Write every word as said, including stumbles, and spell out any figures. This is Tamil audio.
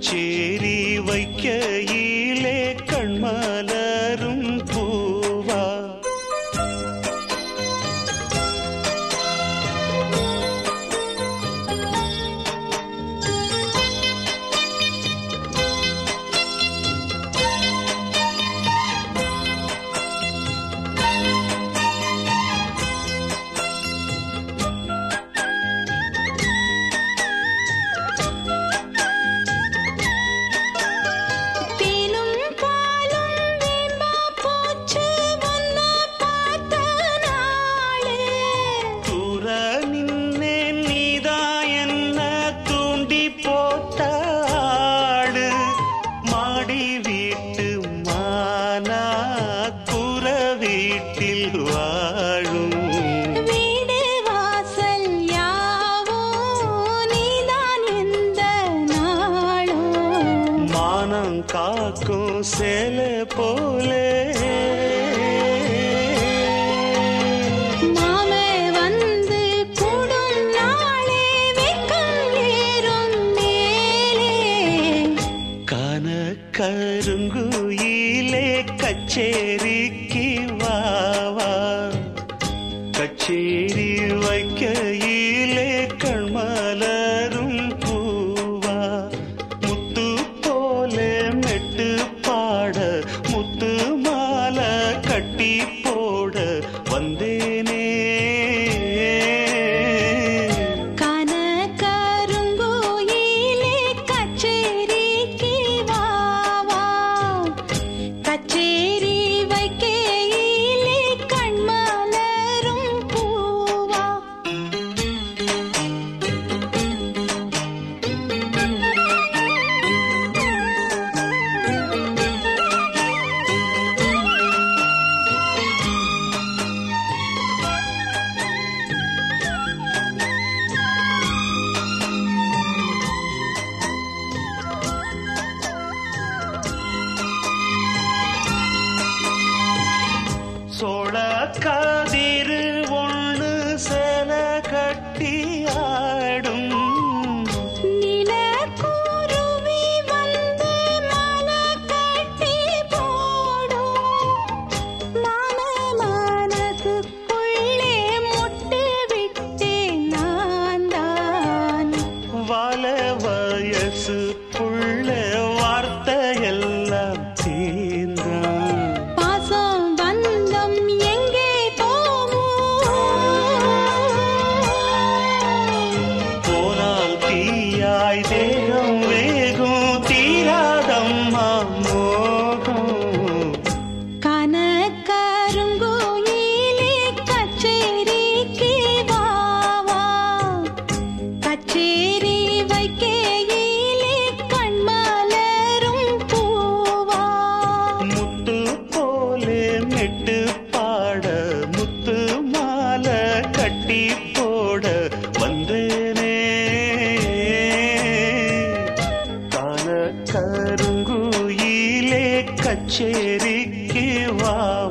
கச்சேரி வைக்கையிலே கண்மலரும் பூவா காக்கும் சேல போலே மாமே வந்து கூடும் நாளே வெக்கம் ஏறும் மேலே கான கருங்குயிலே கச்சேரிக்கு வாவா கச்சேரி வைக்கையிலே கண்மலரும் பூவா முத்து போலே மெட்டு பாட முத்து மாலை கட்டி போட வந்தேனே கான கருங்குயிலே கச்சேரிக்கு வாவா கச்சேரி வைக்கையிலே கண்மலரும் பூவா சோழ கதிரு ஒண்ணு சேல கட்டி ஆடும் நிலக்குருவி வந்து மாலை கட்டி போடும் மாம மனசுக்குள்ளே முட்டு விட்டேன் நான் தான் வாழ வயசு புள்ள வார்த்தையெல்லாம் தீர்ந்தான் பாசம் பந்தம் எங்கே போகும் போனால் தீயாய் தேகம் வேகும் தீராதம்மா மோகம் கான கருங்குயிலே கச்சேரிக்கு வாவா கச்சேரி வைக்கையிலே கண்மலரும் பூவா முத்து போலே மெட்டு பாட முத்து மாலை கட்டி போட வந்தேனே கான கருங்குயிலே கச்சேரிக்கு வா